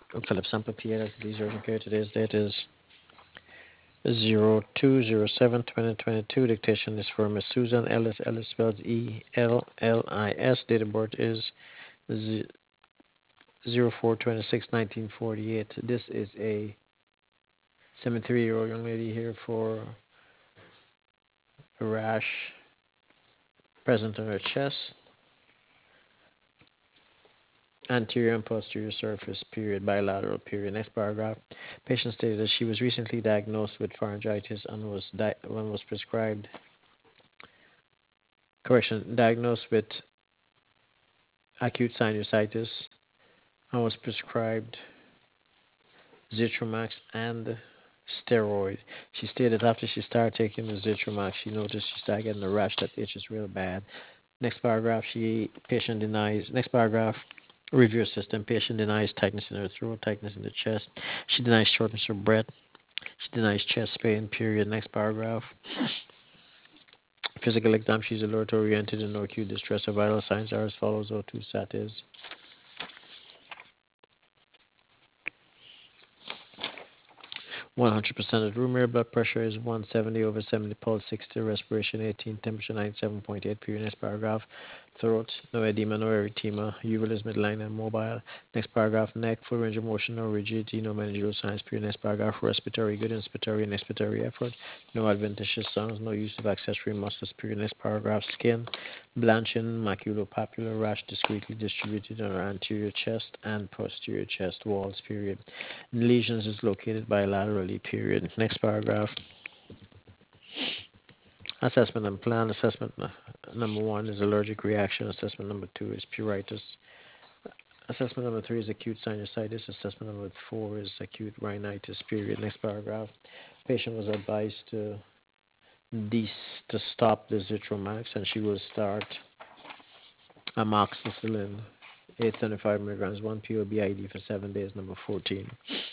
Philip Sample PA, that's the urgent care. Today's date is 02/07/2022. Dictation is for Miss Susan Ellis. Ellis spelled ELLIS. Date of birth is 04/26/1948. This is a 73-year-old young lady here for a rash present on her chest, anterior and posterior surface, period, bilateral, period. Next paragraph. Patient stated that she was recently diagnosed with pharyngitis and was prescribed, diagnosed with acute sinusitis and was prescribed Zithromax and steroid. She stated after she started taking the Zithromax, she noticed she started getting a rash that itches real bad. Next paragraph, patient denies. Next paragraph, review system. Patient denies tightness in her throat, tightness in the chest. She denies shortness of breath. She denies chest pain. Period. Next paragraph. Physical exam. She's alert oriented and no acute distress. Her vital signs are as follows. O2 sat is 100% of room air. Blood pressure is 170/70. Pulse 60. Respiration 18. Temperature 97.8. Period. Next paragraph. Throat, no edema, no erythema. Uval is midline and mobile. Next paragraph. Neck, full range of motion, no rigidity, no meningeal signs. Period. Next paragraph. Respiratory, good inspiratory and expiratory effort. No adventitious sounds, no use of accessory muscles. Period. Next paragraph. Skin, blanching, maculopapular rash discretely distributed on her anterior chest and posterior chest walls. Period. Lesions is located bilaterally. Period. Next paragraph. Assessment and plan. Assessment number one is allergic reaction. Assessment number two is pruritus. Assessment number three is acute sinusitis. Assessment number four is acute rhinitis. Period. Next paragraph. Patient was advised to stop the Zithromax, and she will start amoxicillin 875 milligrams 1 POBID for 7 days. Number 14.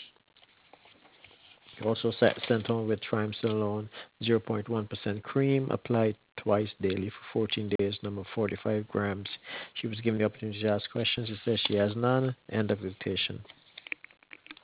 Also sent home with triamcinolone 0.1% cream, applied twice daily for 14 days, number 45 grams. She was given the opportunity to ask questions. It says she has none. End of dictation.